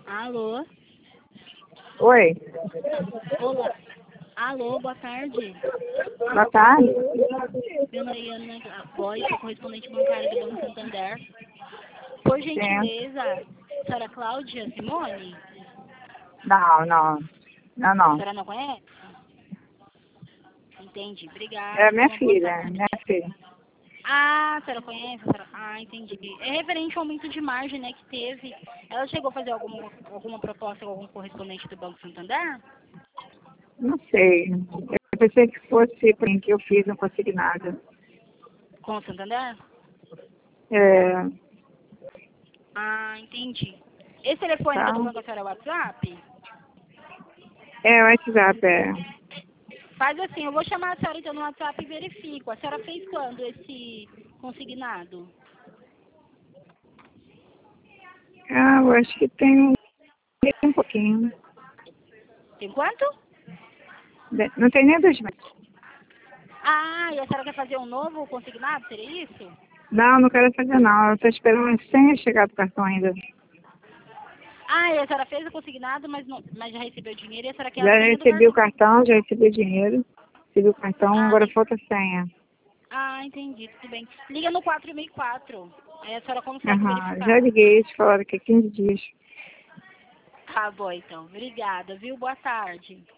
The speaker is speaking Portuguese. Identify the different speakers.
Speaker 1: Alô?
Speaker 2: Oi,
Speaker 1: Olá. Alô, boa tarde.
Speaker 2: boa tarde.
Speaker 1: Meu nome é Ana Góes, sou correspondente bancária do Banco Santander. Por
Speaker 2: Sim.
Speaker 1: gentileza, senhora Cláudia Simone?
Speaker 2: Não.
Speaker 1: A
Speaker 2: Não.
Speaker 1: senhora não conhece? Entendi.
Speaker 2: É
Speaker 1: Obrigada. Tenha
Speaker 2: minha
Speaker 1: uma boa
Speaker 2: filha,
Speaker 1: tarde.
Speaker 2: minha filha.
Speaker 1: Ah, a senhora conhece? Ah, entendi. É referente ao aumento de margem, né, que teve. Ela chegou a fazer alguma proposta com algum correspondente do Banco Santander?
Speaker 2: Não sei. Eu pensei que fosse para mim que eu fiz, não consegui nada.
Speaker 1: Com o Santander?
Speaker 2: É,
Speaker 1: Ah, entendi. Esse telefone que eu
Speaker 2: tá?
Speaker 1: tô falando com a senhora é o WhatsApp?
Speaker 2: É, o WhatsApp, é.
Speaker 1: Faz assim, eu vou chamar a senhora então no WhatsApp e verifico. A senhora fez quando esse consignado?
Speaker 2: Ah, eu acho que tem um pouquinho.
Speaker 1: Tem quanto?
Speaker 2: Não tem nem 2 meses.
Speaker 1: Ah, e a senhora quer fazer um novo consignado? Seria isso?
Speaker 2: Não quero fazer não. Eu estou esperando as senhas chegar do cartão ainda.
Speaker 1: Ah, e a senhora fez o consignado, mas já recebeu o dinheiro e a senhora quer a
Speaker 2: Já
Speaker 1: senha do
Speaker 2: recebi o
Speaker 1: cartão.
Speaker 2: cartão, já recebi o dinheiro. Recebi o cartão,
Speaker 1: Ah,
Speaker 2: agora falta a senha.
Speaker 1: entendi, tudo bem. Liga no 464. Aí a senhora consegue
Speaker 2: Aham, já
Speaker 1: verificar.
Speaker 2: liguei, eles falaram que é 15 dias.
Speaker 1: Tá bom, então. Obrigada, viu? Boa tarde.